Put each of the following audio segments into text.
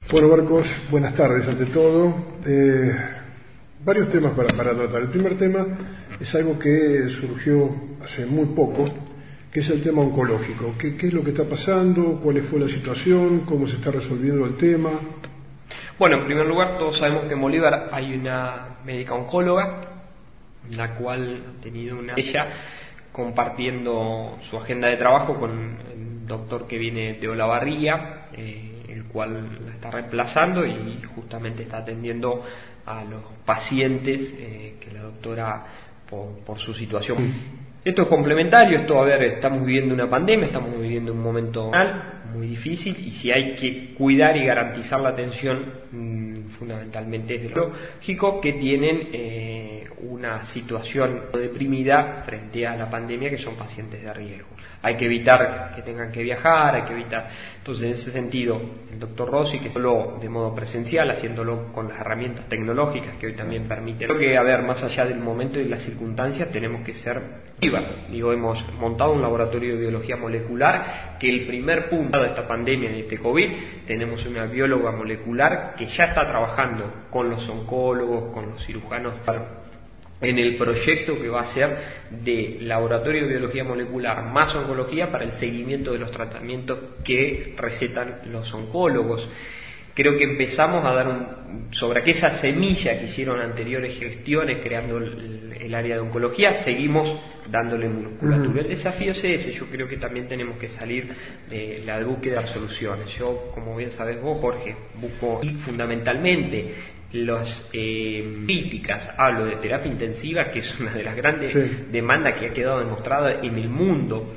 Bueno, Marcos, buenas tardes ante todo. Varios temas para tratar. El primer tema es algo que surgió hace muy poco, que es el tema oncológico. ¿Qué es lo que está pasando? ¿Cuál fue la situación? ¿Cómo se está resolviendo el tema? Bueno, en primer lugar, todos sabemos que en Bolívar hay una médica oncóloga, la cual ha tenido ella compartiendo su agenda de trabajo con el doctor que viene de Olavarría, el cual la está reemplazando y justamente está atendiendo a los pacientes que la doctora por su situación. Esto es complementario, estamos viviendo una pandemia, estamos viviendo un momento muy difícil y si hay que cuidar y garantizar la atención fundamentalmente es de los lógicos que tienen una situación deprimida frente a la pandemia, que son pacientes de riesgo. Hay que evitar que tengan que viajar, entonces en ese sentido el doctor Rossi, que solo de modo presencial, haciéndolo con las herramientas tecnológicas que hoy también permiten. Creo que, más allá del momento y de las circunstancias, tenemos que ser hemos montado un laboratorio de biología molecular, que el primer punto de esta pandemia, de este COVID, tenemos una bióloga molecular que ya está trabajando con los oncólogos, con los cirujanos, en el proyecto que va a ser de laboratorio de biología molecular más oncología para el seguimiento de los tratamientos que recetan los oncólogos. Creo que empezamos a dar sobre aquella semilla que hicieron anteriores gestiones creando el área de oncología, seguimos dándole musculatura. El desafío es ese, yo creo que también tenemos que salir de la búsqueda de soluciones. Yo, como bien sabes vos, Jorge, busco fundamentalmente las críticas, hablo de terapia intensiva, que es una de las grandes demandas que ha quedado demostrada en el mundo,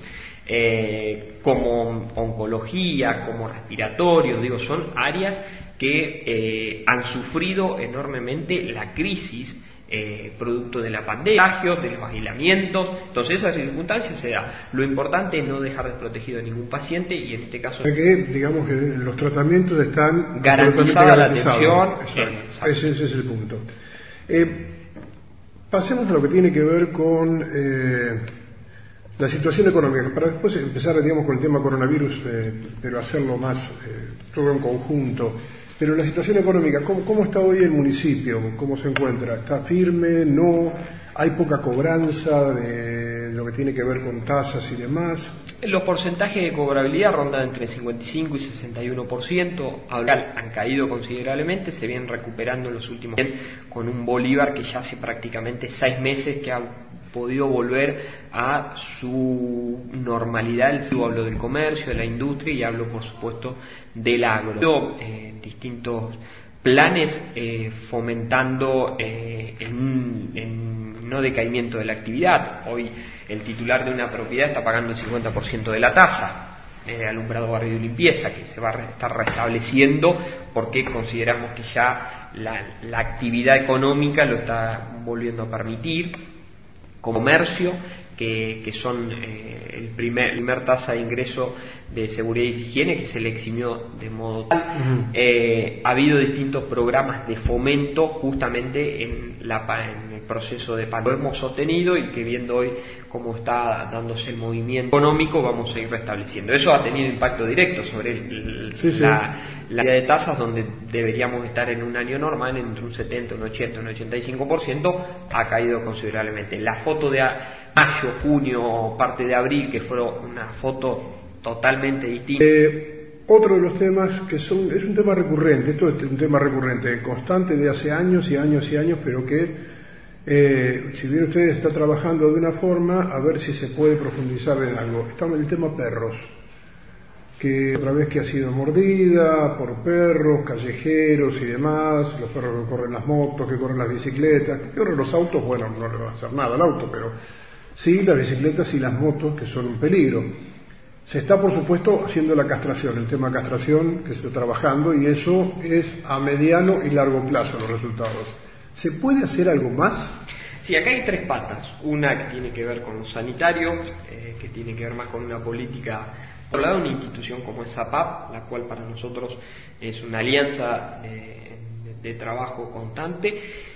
como oncología, como respiratorio, son áreas que han sufrido enormemente la crisis producto de la pandemia, de los aislamientos. Entonces esas circunstancias se da. Lo importante es no dejar desprotegido a ningún paciente y en este caso que los tratamientos están garantizada la atención. Ese es el punto. Pasemos a lo que tiene que ver con la situación económica, para después empezar con el tema coronavirus, pero hacerlo más todo en conjunto. Pero la situación económica, ¿cómo está hoy el municipio? ¿Cómo se encuentra? ¿Está firme? ¿No? ¿Hay poca cobranza de lo que tiene que ver con tasas y demás? Los porcentajes de cobrabilidad rondan entre 55 y 61%, han caído considerablemente, se vienen recuperando en los últimos años con un Bolívar que ya hace prácticamente 6 meses que ha podido volver a su normalidad. Hablo del comercio, de la industria y hablo por supuesto del agro. Distintos planes fomentando en no decaimiento de la actividad. Hoy el titular de una propiedad está pagando el 50% de la tasa de alumbrado, barrio y limpieza, que se va a estar restableciendo porque consideramos que ya la actividad económica lo está volviendo a permitir. Comercio, que son el primer tasa de ingreso de seguridad y higiene, que se le eximió de modo tal. Ha habido distintos programas de fomento justamente en el proceso de pandemia. Lo hemos sostenido y que viendo hoy cómo está dándose el movimiento económico, vamos a ir restableciendo. Eso ha tenido impacto directo sobre la de tasas, donde deberíamos estar en un año normal entre un 70, un 80, un 85%, ha caído considerablemente. La foto de mayo, junio, parte de abril, que fue una foto totalmente distinta. Otro de los temas es un tema recurrente, esto es un tema recurrente, constante de hace años y años y años, pero que si bien usted está trabajando de una forma, a ver si se puede profundizar en algo. Está en el tema perros, que otra vez que ha sido mordida por perros, callejeros y demás, los perros que corren las motos, que corren las bicicletas, que corren los autos, bueno, no le va a hacer nada al auto, pero sí las bicicletas y las motos, que son un peligro. Se está, por supuesto, haciendo la castración, el tema castración que se está trabajando, y eso es a mediano y largo plazo los resultados. ¿Se puede hacer algo más? Sí, acá hay 3 patas. Una que tiene que ver con lo sanitario, que tiene que ver más con una política. Por un lado, una institución como es APAP, la cual para nosotros es una alianza de trabajo constante,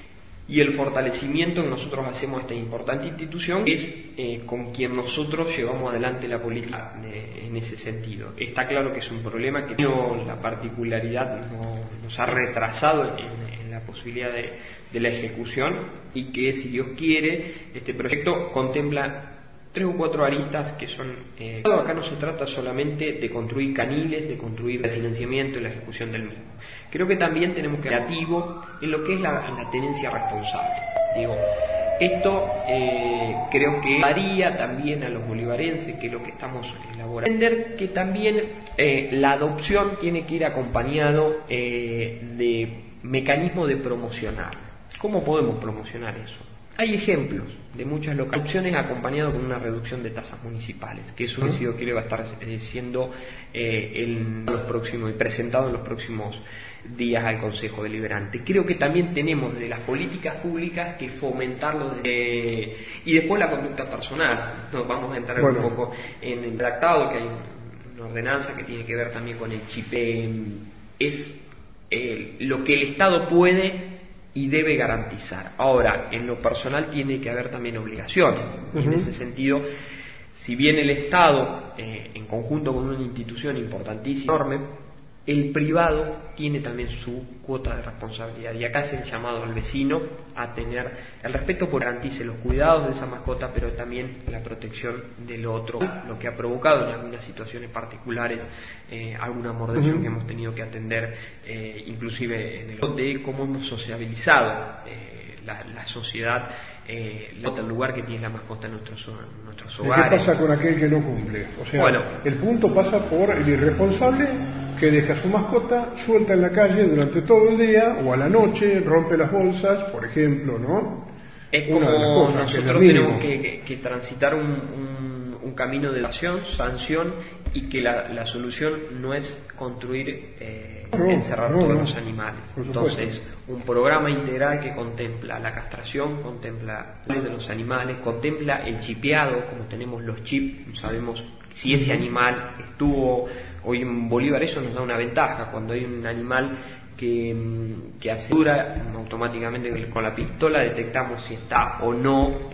y el fortalecimiento que nosotros hacemos a esta importante institución es con quien nosotros llevamos adelante la política en ese sentido. Está claro que es un problema que la particularidad nos ha retrasado en la posibilidad de la ejecución, y que, si Dios quiere, este proyecto contempla 3 o 4 aristas que son... acá no se trata solamente de construir caniles, de construir el financiamiento y la ejecución del mismo. Creo que también tenemos que ser creativos en lo que es la tenencia responsable. Digo, esto creo que daría también a los bolivarenses, que es lo que estamos elaborando, entender que también la adopción tiene que ir acompañado de mecanismos de promocionar. ¿Cómo podemos promocionar eso? Hay ejemplos de muchas opciones acompañado con una reducción de tasas municipales, que eso, si yo quiero, va a estar siendo en los próximos y presentado en los próximos días al Consejo Deliberante. Creo que también tenemos de las políticas públicas que fomentarlo y después la conducta personal. Nos vamos a entrar un poco en el tratado, que hay una ordenanza que tiene que ver también con el chip. Es lo que el Estado puede y debe garantizar. Ahora, en lo personal tiene que haber también obligaciones. En ese sentido, si bien el Estado, en conjunto con una institución importantísima, enorme, el privado tiene también su cuota de responsabilidad. Y acá es el llamado al vecino a tener el respeto por garantice los cuidados de esa mascota, pero también la protección del otro, lo que ha provocado en algunas situaciones particulares alguna mordeción que hemos tenido que atender, inclusive en el de cómo hemos sociabilizado la sociedad, el lugar que tiene la mascota en nuestros hogares. ¿Qué pasa con aquel que no cumple? O sea, el punto pasa por el irresponsable que deja a su mascota suelta en la calle durante todo el día o a la noche, rompe las bolsas, por ejemplo, ¿no? Es como nosotros tenemos que transitar un camino de acción, sanción, y que la solución no es construir, encerrar todos los animales. Entonces, un programa integral que contempla la castración, contempla de los animales, contempla el chipeado, como tenemos los chips, sabemos si ese animal estuvo. Hoy en Bolívar eso nos da una ventaja. Cuando hay un animal que asegura, automáticamente con la pistola detectamos si está o no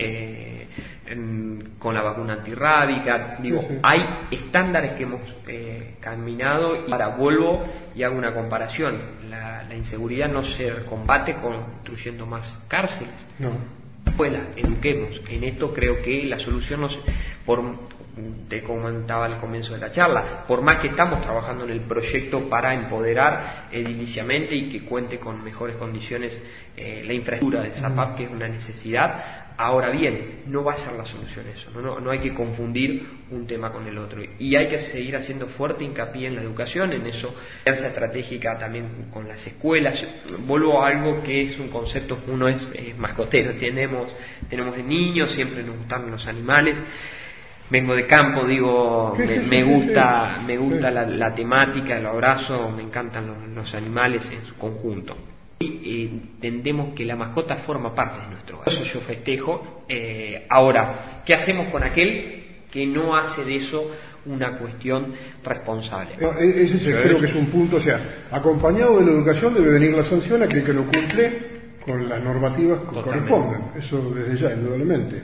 con la vacuna antirrábica. Hay estándares que hemos caminado, y ahora vuelvo y hago una comparación. La inseguridad no se combate construyendo más cárceles. Escuela, eduquemos. En esto creo que la solución te comentaba al comienzo de la charla, por más que estamos trabajando en el proyecto para empoderar ediliciamente y que cuente con mejores condiciones la infraestructura del ZAPAP, que es una necesidad. Ahora bien, no va a ser la solución eso, no hay que confundir un tema con el otro, y hay que seguir haciendo fuerte hincapié en la educación, en eso, alianza estratégica también con las escuelas. Vuelvo a algo que es un concepto, uno es mascotero, tenemos niños, siempre nos gustan los animales. Vengo de campo, me gusta la temática, el abrazo, me encantan los animales en su conjunto. Y entendemos que la mascota forma parte de nuestro hogar. Eso yo festejo. Ahora, ¿qué hacemos con aquel que no hace de eso una cuestión responsable? Ese creo que es un punto, o sea, acompañado de la educación debe venir la sanción a aquel que no cumple con las normativas que corresponden. Eso desde ya, indudablemente.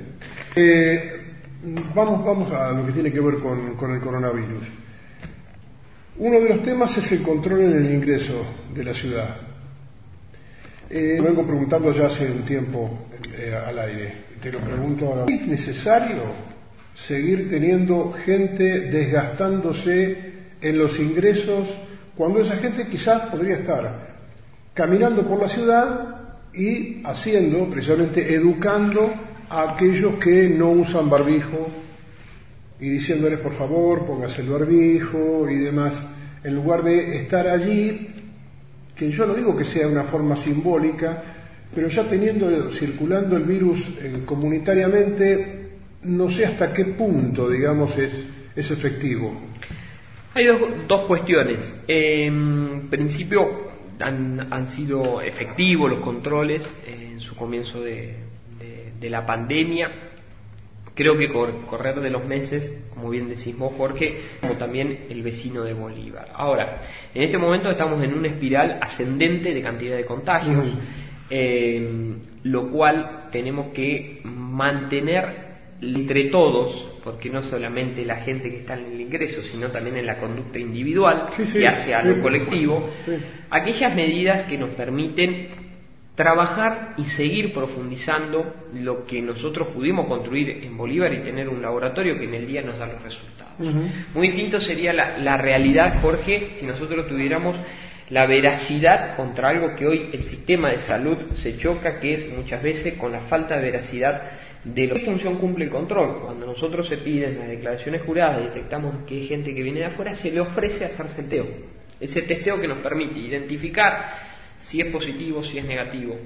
Vamos a lo que tiene que ver con el coronavirus. Uno de los temas es el control en el ingreso de la ciudad. Vengo preguntando ya hace un tiempo al aire, te lo pregunto ahora. ¿Es necesario seguir teniendo gente desgastándose en los ingresos cuando esa gente quizás podría estar caminando por la ciudad y haciendo, precisamente educando a aquellos que no usan barbijo y diciéndoles por favor póngase el barbijo y demás, en lugar de estar allí, que yo no digo que sea una forma simbólica, pero ya circulando el virus comunitariamente, no sé hasta qué punto, digamos, es efectivo. Hay dos cuestiones. En principio han sido efectivos los controles en su comienzo de la pandemia. Creo que correr de los meses, como bien decís vos, Jorge, como también el vecino de Bolívar. Ahora, en este momento estamos en una espiral ascendente de cantidad de contagios. lo cual tenemos que mantener entre todos, porque no solamente la gente que está en el ingreso, sino también en la conducta individual, que hace a lo colectivo, aquellas medidas que nos permiten trabajar y seguir profundizando lo que nosotros pudimos construir en Bolívar y tener un laboratorio que en el día nos da los resultados. Muy distinto sería la realidad, Jorge, si nosotros tuviéramos la veracidad contra algo que hoy el sistema de salud se choca, que es muchas veces con la falta de veracidad de qué función cumple el control. Cuando nosotros se piden las declaraciones juradas, detectamos que hay gente que viene de afuera, se le ofrece hacerse el testeo. Ese testeo que nos permite identificar si es positivo, si es negativo,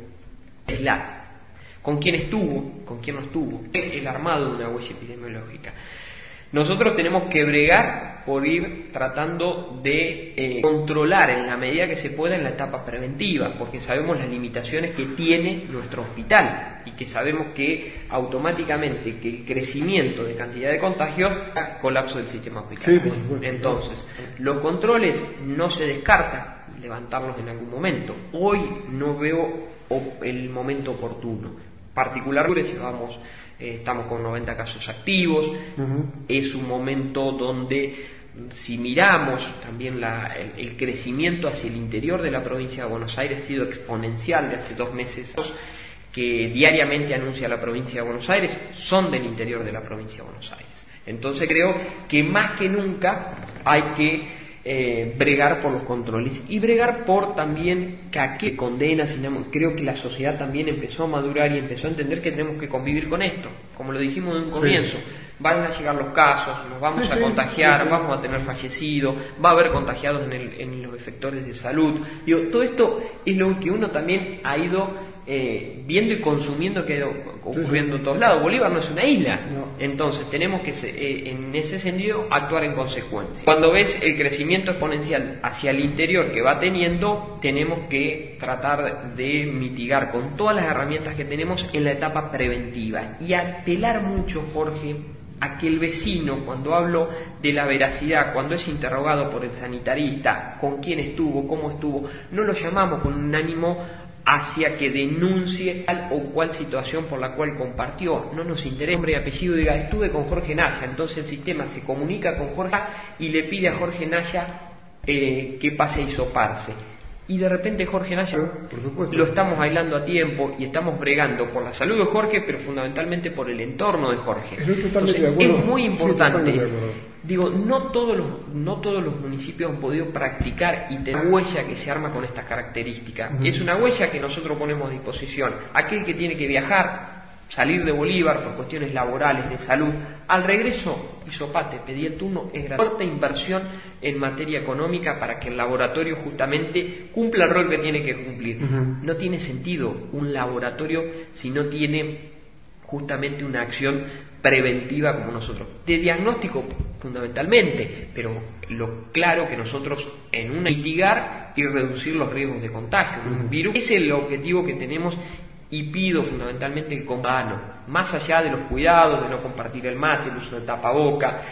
con quién estuvo, con quién no estuvo, el armado de una huella epidemiológica. Nosotros tenemos que bregar por ir tratando de controlar en la medida que se pueda en la etapa preventiva, porque sabemos las limitaciones que tiene nuestro hospital y que sabemos que automáticamente que el crecimiento de cantidad de contagios colapso del sistema hospitalario. Entonces, los controles no se descarta levantarlos en algún momento. Hoy no veo el momento oportuno. Particularmente estamos con 90 casos activos. Es un momento donde, si miramos también el crecimiento hacia el interior de la provincia de Buenos Aires, ha sido exponencial de hace 2 meses, que diariamente anuncia la provincia de Buenos Aires, son del interior de la provincia de Buenos Aires. Entonces creo que más que nunca hay que bregar por los controles y bregar por también que condenas. Creo que la sociedad también empezó a madurar y empezó a entender que tenemos que convivir con esto, como lo dijimos de un comienzo. Van a llegar los casos, nos vamos a contagiar, vamos a tener fallecidos, va a haber contagiados en los efectores de salud. Todo esto es lo que uno también ha ido viendo y consumiendo, que ha ido ocurriendo en todos lados. Bolívar no es una isla, entonces tenemos que en ese sentido actuar en consecuencia. Cuando ves el crecimiento exponencial hacia el interior que va teniendo, tenemos que tratar de mitigar con todas las herramientas que tenemos en la etapa preventiva y apelar mucho, Jorge, a que el vecino, cuando hablo de la veracidad, cuando es interrogado por el sanitarista, con quién estuvo, cómo estuvo, no lo llamamos con un ánimo hacia que denuncie tal o cual situación por la cual compartió. No nos interesa nombre y apellido, diga estuve con Jorge Naya, entonces el sistema se comunica con Jorge y le pide a Jorge Naya que pase a hisoparse. Y de repente Jorge Naya lo estamos aislando a tiempo y estamos bregando por la salud de Jorge, pero fundamentalmente por el entorno de Jorge. Entonces, es muy importante. Digo, no todos los municipios han podido practicar y tener una huella que se arma con estas características. Es una huella que nosotros ponemos a disposición. Aquel que tiene que viajar, salir de Bolívar por cuestiones laborales, de salud, al regreso, hisopate, pedí el turno, es gratuito. Fuerte inversión en materia económica para que el laboratorio justamente cumpla el rol que tiene que cumplir. No tiene sentido un laboratorio si no tiene justamente una acción preventiva como nosotros. De diagnóstico fundamentalmente, pero lo claro que nosotros en una mitigar y reducir los riesgos de contagio. Un virus es el objetivo que tenemos. Y pido fundamentalmente el ciudadano, más allá de los cuidados, de no compartir el mate, el uso del tapaboca,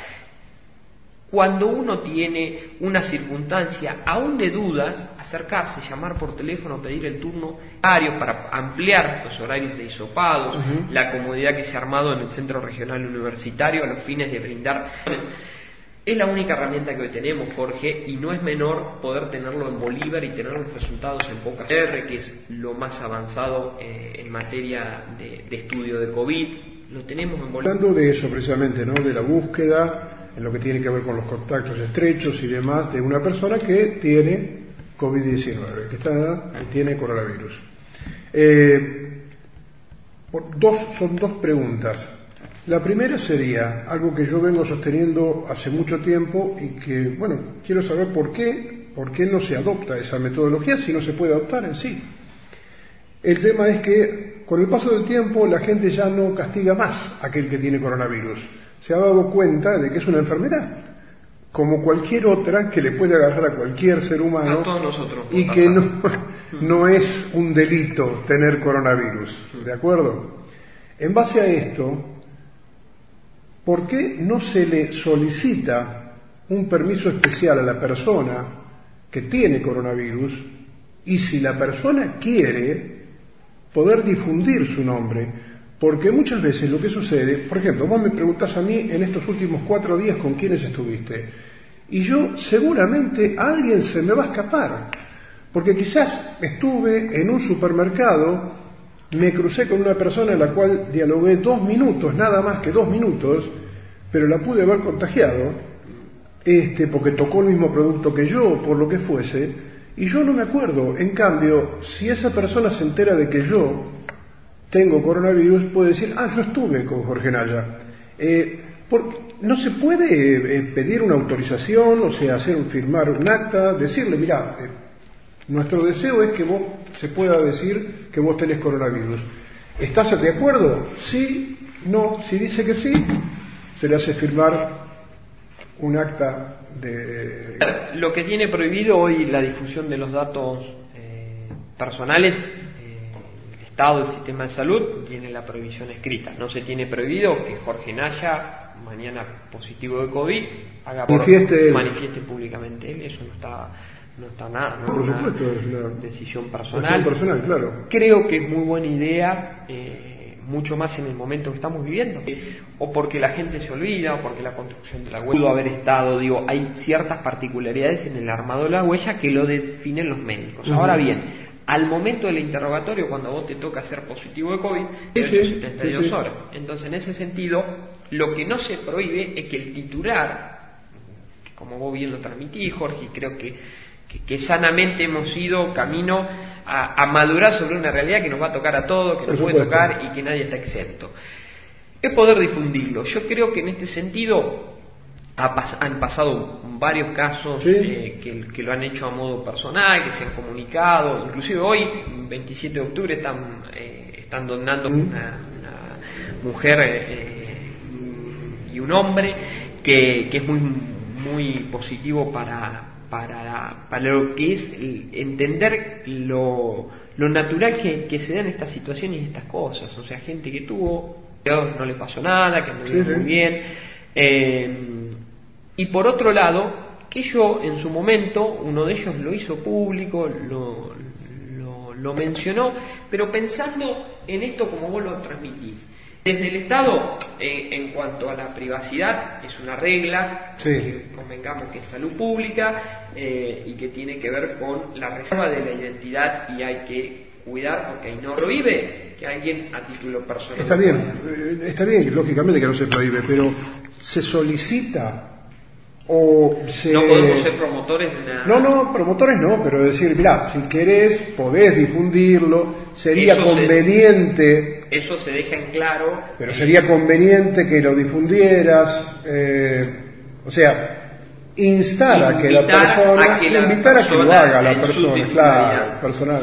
cuando uno tiene una circunstancia aún de dudas, acercarse, llamar por teléfono, pedir el turno para ampliar los horarios de hisopados, la comodidad que se ha armado en el Centro Regional Universitario a los fines de brindar. Es la única herramienta que hoy tenemos, Jorge, y no es menor poder tenerlo en Bolívar y tener los resultados en pocas horas, que es lo más avanzado en materia de estudio de COVID. Lo tenemos en Bolívar. Hablando de eso precisamente, ¿no? De la búsqueda, en lo que tiene que ver con los contactos estrechos y demás, de una persona que tiene COVID-19, que tiene coronavirus. Son dos preguntas. La primera sería algo que yo vengo sosteniendo hace mucho tiempo y que, quiero saber por qué no se adopta esa metodología si no se puede adoptar en sí. El tema es que con el paso del tiempo la gente ya no castiga más a aquel que tiene coronavirus. Se ha dado cuenta de que es una enfermedad, como cualquier otra que le puede agarrar a cualquier ser humano, a todos nosotros, y que no es un delito tener coronavirus, ¿de acuerdo? En base a esto, ¿por qué no se le solicita un permiso especial a la persona que tiene coronavirus? Y si la persona quiere, poder difundir su nombre, porque muchas veces lo que sucede, por ejemplo, vos me preguntás a mí en estos últimos 4 días con quiénes estuviste, y yo seguramente a alguien se me va a escapar, porque quizás estuve en un supermercado, me crucé con una persona en la cual dialogué 2 minutos, nada más que 2 minutos, pero la pude haber contagiado, porque tocó el mismo producto que yo, por lo que fuese, y yo no me acuerdo. En cambio, si esa persona se entera de que yo tengo coronavirus, puede decir, yo estuve con Jorge Naya. Porque no se puede pedir una autorización, o sea, firmar un acta, decirle, mira, nuestro deseo es que vos se pueda decir que vos tenés coronavirus. ¿Estás de acuerdo? Sí, no. Si dice que sí, se le hace firmar un acta de... Lo que tiene prohibido hoy la difusión de los datos personales, el Estado, el sistema de salud, tiene la prohibición escrita. No se tiene prohibido que Jorge Naya, mañana positivo de COVID, manifieste públicamente él. Eso no está nada, ¿no? Por supuesto, es una decisión personal. Claro. Creo que es muy buena idea, mucho más en el momento que estamos viviendo, o porque la gente se olvida, o porque la construcción de la huella pudo haber estado, hay ciertas particularidades en el armado de la huella que lo definen los médicos. Ahora bien, al momento del interrogatorio, cuando vos te toca ser positivo de COVID, 72 horas. Entonces, en ese sentido, lo que no se prohíbe es que el titular, que como vos bien lo transmitís, Jorge, y creo que sanamente hemos ido camino a madurar sobre una realidad que nos va a tocar a todos, que nos puede tocar y que nadie está exento. Es poder difundirlo. Yo creo que en este sentido han pasado varios casos que lo han hecho a modo personal, que se han comunicado. Inclusive hoy, 27 de octubre, están donando una mujer y un hombre que es muy positivo para lo que es entender lo natural que se dan estas situaciones y estas cosas. O sea, gente que no le pasó nada, que anduvo muy bien. Y por otro lado, que yo en su momento, uno de ellos lo hizo público, lo mencionó, pero pensando en esto como vos lo transmitís. Desde el Estado, en cuanto a la privacidad, es una regla, que convengamos que es salud pública y que tiene que ver con la reserva de la identidad, y hay que cuidar porque ahí no prohíbe que alguien a título personal. Está bien, lógicamente que no se prohíbe, pero se solicita o se... No podemos ser promotores de una... No, promotores no, pero decir, mirá, si querés, podés difundirlo, sería conveniente... Eso se deja en claro. Pero sería conveniente que lo difundieras, o sea, instar a que la persona, invitar a que lo haga la persona, claro, personal.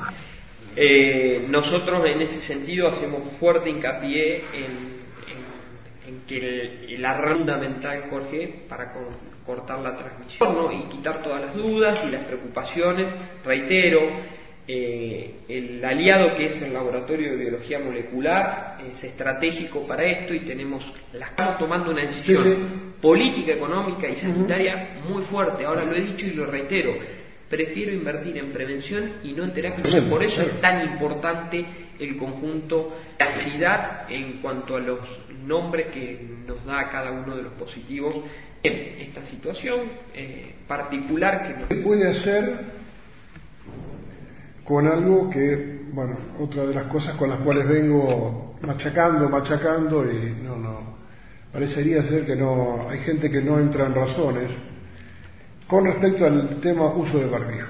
Nosotros en ese sentido hacemos fuerte hincapié en que la fundamental, Jorge, para cortar la transmisión, ¿no? Y quitar todas las dudas y las preocupaciones. Reitero, el aliado que es el Laboratorio de Biología Molecular es estratégico para esto, y estamos tomando una decisión política, económica y sanitaria muy fuerte. Ahora lo he dicho y lo reitero, prefiero invertir en prevención y no en terapia. Por eso es tan importante el conjunto, la veracidad en cuanto a los nombres que nos da cada uno de los positivos en esta situación particular que nos puede hacer con algo que, otra de las cosas con las cuales vengo machacando y no, parecería ser que no, hay gente que no entra en razones con respecto al tema uso de barbijo.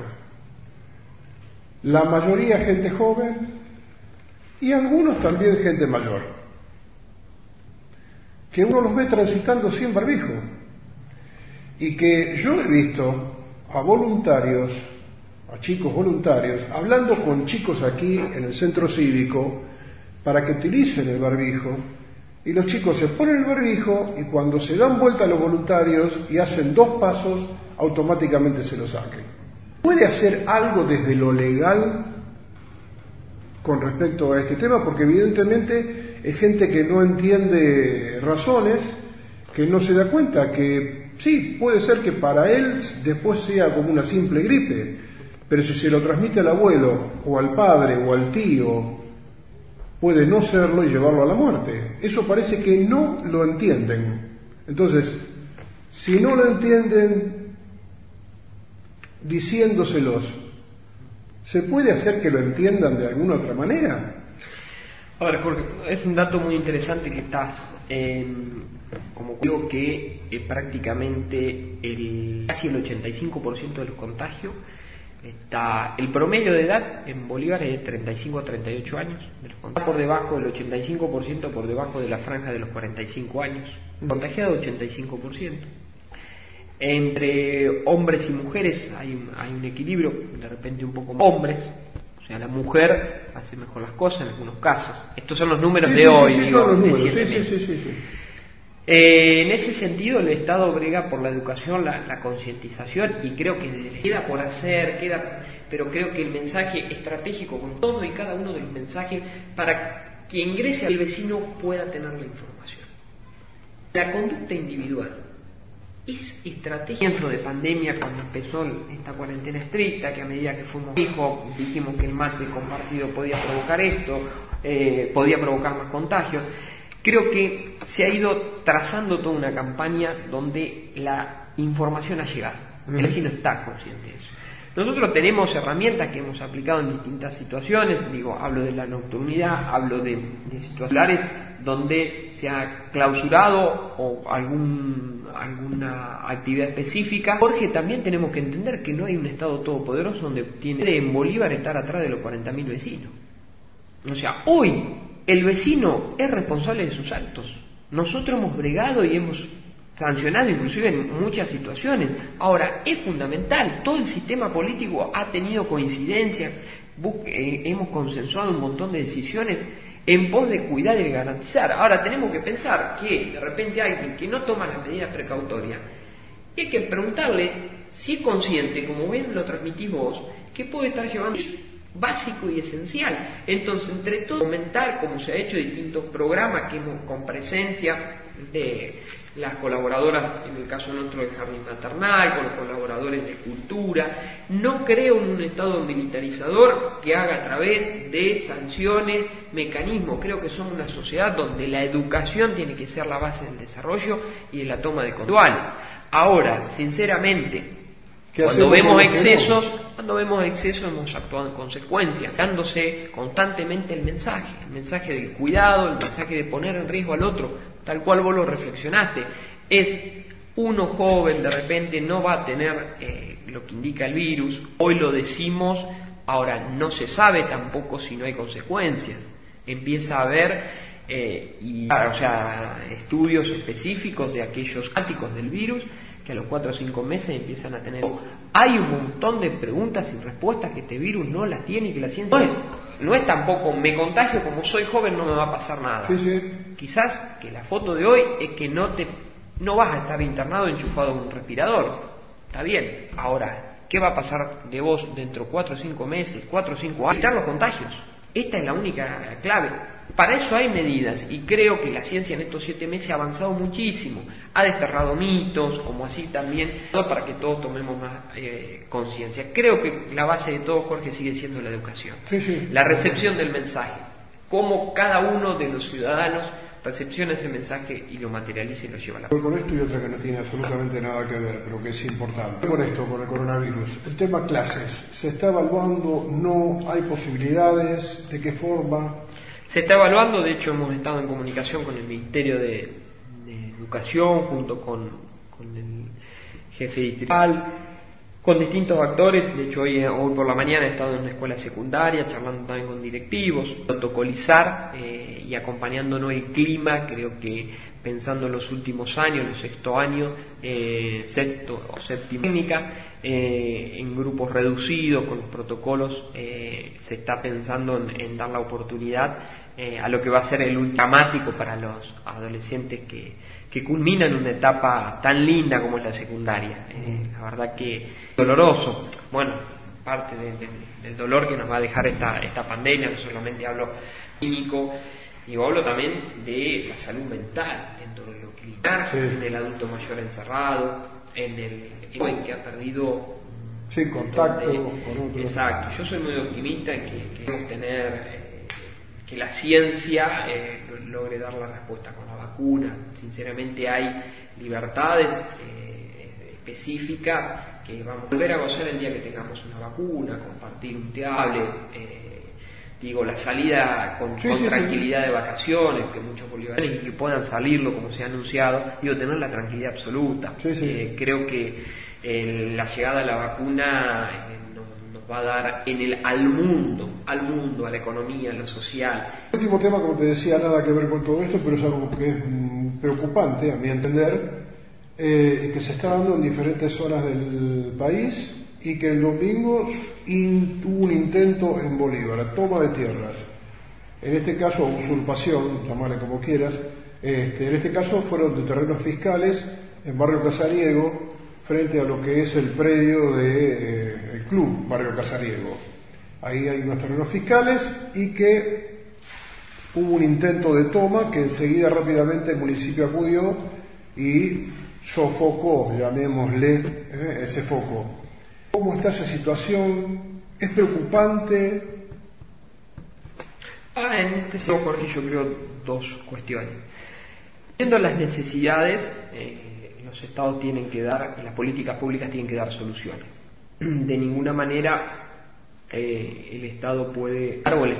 La mayoría gente joven y algunos también gente mayor, que uno los ve transitando sin barbijo, y que yo he visto a voluntarios, a chicos voluntarios, hablando con chicos aquí en el centro cívico para que utilicen el barbijo, y los chicos se ponen el barbijo y cuando se dan vuelta a los voluntarios y hacen 2 pasos, automáticamente se lo saquen. ¿Puede hacer algo desde lo legal con respecto a este tema? Porque evidentemente es gente que no entiende razones, que no se da cuenta que sí, puede ser que para él después sea como una simple gripe, pero si se lo transmite al abuelo, o al padre, o al tío, puede no serlo y llevarlo a la muerte. Eso parece que no lo entienden. Entonces, si no lo entienden diciéndoselos, ¿se puede hacer que lo entiendan de alguna otra manera? A ver, Jorge, es un dato muy interesante que estás, como digo, que prácticamente casi el 85% de los contagios el promedio de edad en Bolívar es de 35 a 38 años, por debajo del 85%, por debajo de la franja de los 45 años, contagiado 85%. Entre hombres y mujeres hay un equilibrio, de repente un poco más hombres, o sea, la mujer hace mejor las cosas en algunos casos. Estos son los números de hoy, digo, son los de números, 7 meses. En ese sentido, el Estado brega por la educación, la concientización, y creo que queda por hacer, pero creo que el mensaje estratégico con todo y cada uno de los mensajes para que ingrese al vecino pueda tener la información. La conducta individual es estratégica. Dentro de pandemia, cuando empezó esta cuarentena estricta, que a medida que fuimos dijimos que el mate compartido podía provocar esto, podía provocar más contagios. Creo que se ha ido trazando toda una campaña donde la información ha llegado. El vecino está consciente de eso. Nosotros tenemos herramientas que hemos aplicado en distintas situaciones, hablo de la nocturnidad, hablo de situaciones donde se ha clausurado o alguna actividad específica. Jorge, también tenemos que entender que no hay un Estado todopoderoso donde tiene en Bolívar estar atrás de los 40.000 vecinos. O sea, hoy el vecino es responsable de sus actos. Nosotros hemos bregado y hemos sancionado inclusive en muchas situaciones. Ahora, es fundamental, todo el sistema político ha tenido coincidencias, hemos consensuado un montón de decisiones en pos de cuidar y garantizar. Ahora tenemos que pensar que de repente hay alguien que no toma las medidas precautorias y hay que preguntarle si es consciente, como bien lo transmitís vos, que puede estar llevando básico y esencial. Entonces, entre todo, comentar como se ha hecho distintos programas que hemos con presencia de las colaboradoras, en el caso nuestro del jardín maternal, con los colaboradores de cultura. No creo en un Estado militarizador que haga a través de sanciones, mecanismos. Creo que somos una sociedad donde la educación tiene que ser la base del desarrollo y de la toma de conductuales. Ahora, sinceramente, cuando vemos excesos hemos actuado en consecuencia, dándose constantemente el mensaje del cuidado, el mensaje de poner en riesgo al otro, tal cual vos lo reflexionaste. Es uno joven, de repente no va a tener lo que indica el virus, hoy lo decimos, ahora no se sabe tampoco si no hay consecuencias. Empieza a haber estudios específicos de aquellos áticos del virus que a los 4 o 5 meses empiezan a tener. Hay un montón de preguntas y respuestas que este virus no las tiene y que la ciencia no es tampoco me contagio, como soy joven no me va a pasar nada. Quizás que la foto de hoy es que no vas a estar internado enchufado en un respirador. Está bien. Ahora, ¿qué va a pasar de vos dentro de 4 o 5 meses, 4 o 5 años? Evitar los contagios. Esta es la única clave. Para eso hay medidas y creo que la ciencia en estos 7 meses ha avanzado muchísimo. Ha desterrado mitos, como así también, para que todos tomemos más conciencia. Creo que la base de todo, Jorge, sigue siendo la educación. La recepción del mensaje. Cómo cada uno de los ciudadanos recepciona ese mensaje y lo materializa y lo lleva a la vida. Con esto y otra que no tiene absolutamente nada que ver, pero que es importante. Con esto, con el coronavirus, el tema clases, ¿se está evaluando? ¿No hay posibilidades? ¿De qué forma? Se está evaluando, de hecho hemos estado en comunicación con el Ministerio de Educación, junto con el jefe distrital, con distintos actores. De hecho hoy por la mañana he estado en una escuela secundaria, charlando también con directivos, protocolizar y acompañándonos el clima. Creo que pensando en los últimos años, el sexto año, sexto o séptimo técnica, en grupos reducidos, con los protocolos, se está pensando en dar la oportunidad a lo que va a ser el ultramático para los adolescentes que culminan una etapa tan linda como es la secundaria. La verdad que doloroso. Bueno, parte del dolor que nos va a dejar esta pandemia, no solamente hablo clínico, y hablo también de la salud mental, dentro de lo clínico, del adulto mayor encerrado, en el joven que ha perdido contacto con otros. Exacto. Yo soy muy optimista en que queremos tener que la ciencia logre dar la respuesta con la vacuna. Sinceramente hay libertades específicas que vamos a volver a gozar el día que tengamos una vacuna, compartir un tablet, la salida con tranquilidad de vacaciones, que muchos bolivianos y que puedan salirlo como se ha anunciado, tener la tranquilidad absoluta. Creo que la llegada de la vacuna nos va a dar al mundo, a la economía, a lo social. El último tema, como te decía, nada que ver con todo esto, pero es algo que es preocupante, a mi entender, que se está dando en diferentes zonas del país, y que el domingo hubo un intento en Bolívar, toma de tierras, en este caso usurpación, llamarle como quieras, en este caso fueron de terrenos fiscales en Barrio Casariego, frente a lo que es el predio del club Barrio Casariego. Ahí hay unos terrenos fiscales y que hubo un intento de toma que enseguida rápidamente el municipio acudió y sofocó, llamémosle, ese foco. ¿Cómo está esa situación? ¿Es preocupante? En este sentido, Jorge, yo creo dos cuestiones. Viendo las necesidades, los estados tienen que dar, y las políticas públicas tienen que dar soluciones. De ninguna manera el Estado puede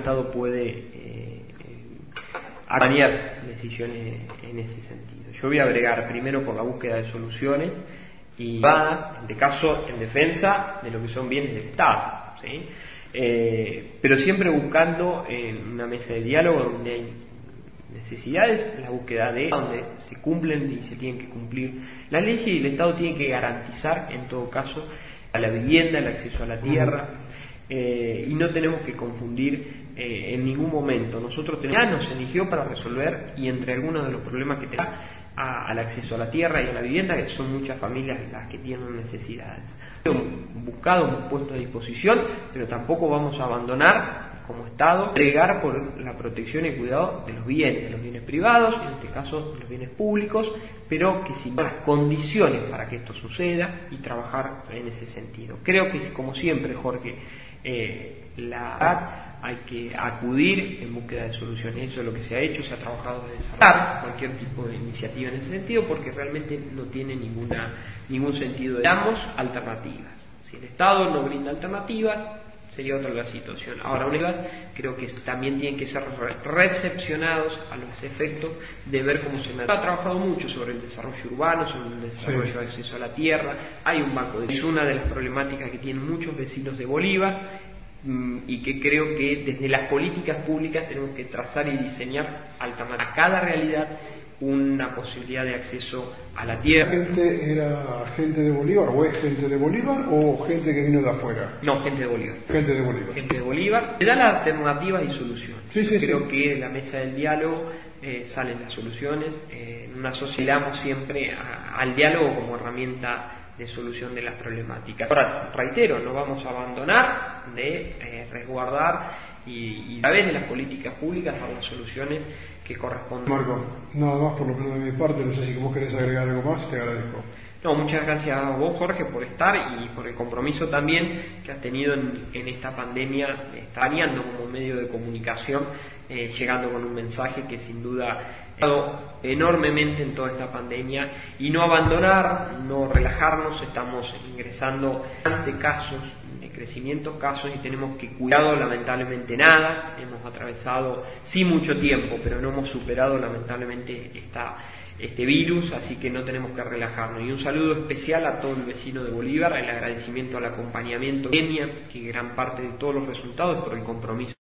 acompañar decisiones en ese sentido. Yo voy a bregar primero por la búsqueda de soluciones y en este caso en defensa de lo que son bienes del Estado, ¿sí? Pero siempre buscando en una mesa de diálogo donde hay necesidades, la búsqueda de donde se cumplen y se tienen que cumplir las leyes, y el Estado tiene que garantizar en todo caso a la vivienda, el acceso a la tierra, y no tenemos que confundir en ningún momento. Nosotros ya nos eligió para resolver, y entre algunos de los problemas que tenemos, al acceso a la tierra y a la vivienda, que son muchas familias las que tienen necesidades. Hemos buscado un puesto a disposición, pero tampoco vamos a abandonar como Estado, bregar por la protección y cuidado de los bienes privados, en este caso los bienes públicos, pero que sin las condiciones para que esto suceda y trabajar en ese sentido. Creo que, como siempre, Jorge, hay que acudir en búsqueda de soluciones. Eso es lo que se ha hecho, se ha trabajado de desarrollar cualquier tipo de iniciativa en ese sentido, porque realmente no tiene ningún sentido. Damos alternativas. Si el Estado no brinda alternativas, sería otra la situación. Ahora, creo que también tienen que ser recepcionados a los efectos de ver cómo se ha trabajado mucho sobre el desarrollo urbano, sobre el desarrollo de acceso a la tierra. Hay un banco de... Es una de las problemáticas que tienen muchos vecinos de Bolívar, y que creo que desde las políticas públicas tenemos que trazar y diseñar alternativas a cada realidad, una posibilidad de acceso a la tierra. ¿La gente era gente de Bolívar o es gente de Bolívar o gente que vino de afuera? No, gente de Bolívar. Gente de Bolívar. Gente de Bolívar. Se da las alternativas y soluciones. Creo que en la mesa del diálogo salen las soluciones. En una sociedad siempre al diálogo como herramienta de solución de las problemáticas. Ahora, reitero, no vamos a abandonar de resguardar y a través de las políticas públicas dar las soluciones que corresponden. Marco, nada más por lo menos de mi parte, no sé si vos querés agregar algo más, te agradezco. No, muchas gracias a vos, Jorge, por estar y por el compromiso también que has tenido en esta pandemia, variando como medio de comunicación, llegando con un mensaje que sin duda ha ayudado enormemente en toda esta pandemia, y no abandonar, no relajarnos. Estamos ingresando ante casos, de crecimiento casos, y tenemos que cuidado lamentablemente nada. Hemos atravesado sí mucho tiempo, pero no hemos superado lamentablemente este virus, así que no tenemos que relajarnos. Y un saludo especial a todo el vecino de Bolívar, el agradecimiento al acompañamiento de la pandemia, que gran parte de todos los resultados por el compromiso